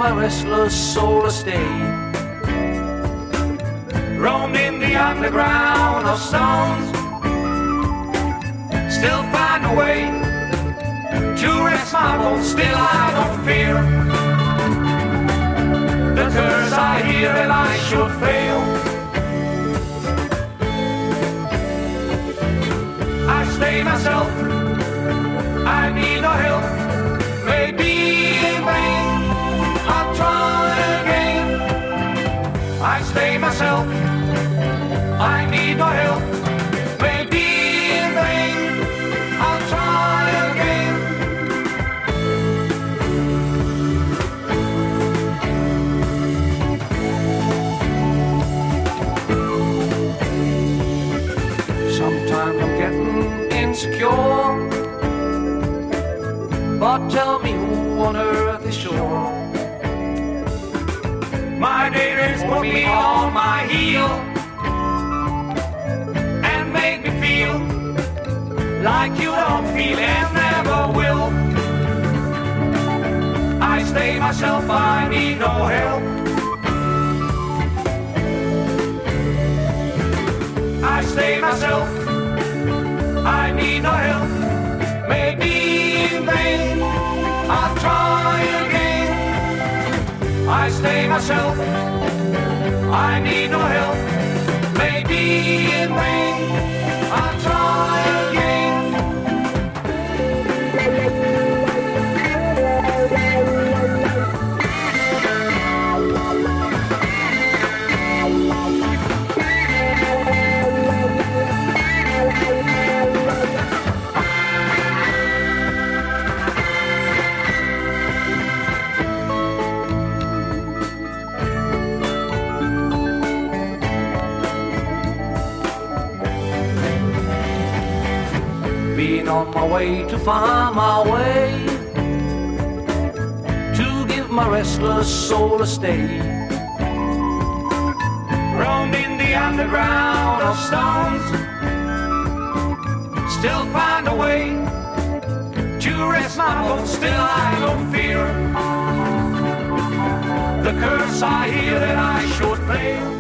my restless soul a stay. Roamed in the underground of stones, still find a way to rest my bones. Still I don't fear the curse I hear, and I should fail. I stay myself, I need no help. Maybe in vain, I'll try again. I stay myself, I need no help. Maybe in vain, I'll try again. Sometimes I'm getting insecure, but tell me who on earth is sure? My neighbors put me on my heel and make me feel like you don't feel and never will. I stay myself, I need no help. I stay myself, I need no help. Maybe in vain, I'll try again. I stay myself, I need no help. Maybe in vain, I'll try again. Been on my way to find my way, to give my restless soul a stay. Roamed in the underground of stones, still find a way to rest my bones. Still I don't fear the curse I hear, that I should fail.